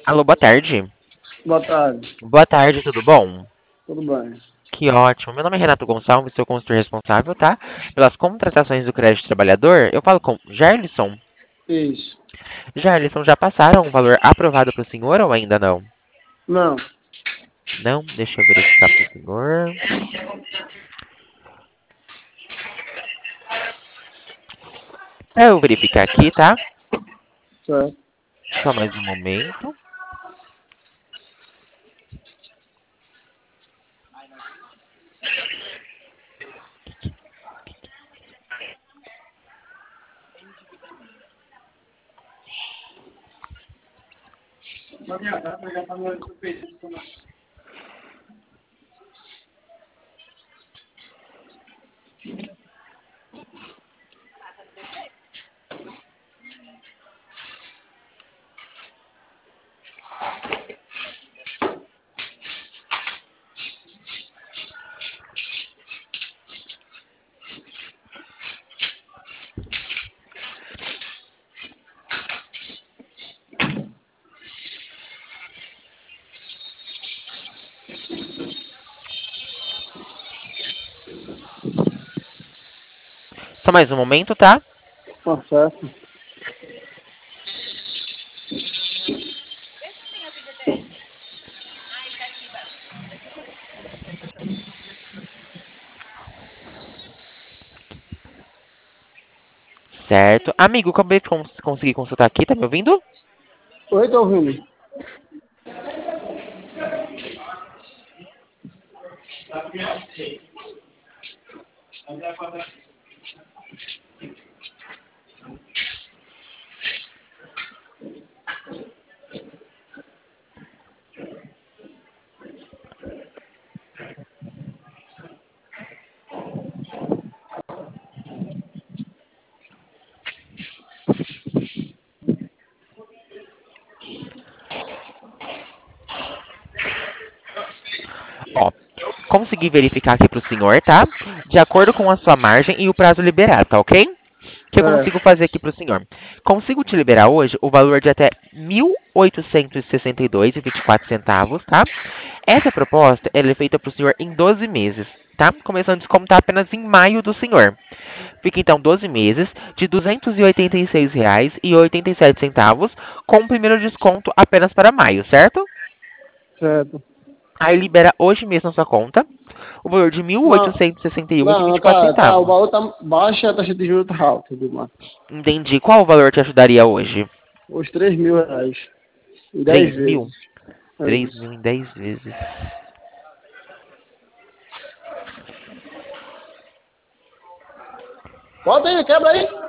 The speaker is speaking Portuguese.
Alô, boa tarde. Boa tarde. Boa tarde, tudo bom? Tudo bem? Que ótimo. Meu nome é Renato Gonçalves, sou consultor responsável, tá? Pelas contratações do crédito trabalhador. Eu falo com Jarlisson. Isso. Jarlisson, já passaram um valor aprovado para o senhor ou ainda não? Não. Não? Deixa eu verificar para o senhor. Para eu verificar aqui, tá? Certo. Só mais um momento. Só mais um momento, tá? Tá certo. Certo. Amigo, acabei de conseguir consultar aqui, tá me ouvindo? Oi, tô ouvindo. Ó, consegui verificar aqui pro senhor, tá? De acordo com a sua margem e o prazo liberado, tá ok? O que eu consigo Certo. fazer aqui pro senhor? Consigo te liberar hoje o valor de até 1.862,24 centavos, tá? Essa proposta ela é feita pro senhor em 12 meses, tá? Começando a descontar apenas em maio do senhor. Fica então 12 meses de R$ 286,87, com o primeiro desconto apenas para maio, certo? Certo. Aí libera hoje mesmo na sua conta o valor de mil Não, oitocentos e sessenta e um e vinte não, e quatro tá. O centavos. valor tá baixo e a taxa de juros tá alta demais. Entendi. Qual o valor te ajudaria hoje? Os R$ 3.000. Em 10 3 mil? vezes. É 3 isso. mil em 10 vezes. Bota aí, quebra aí.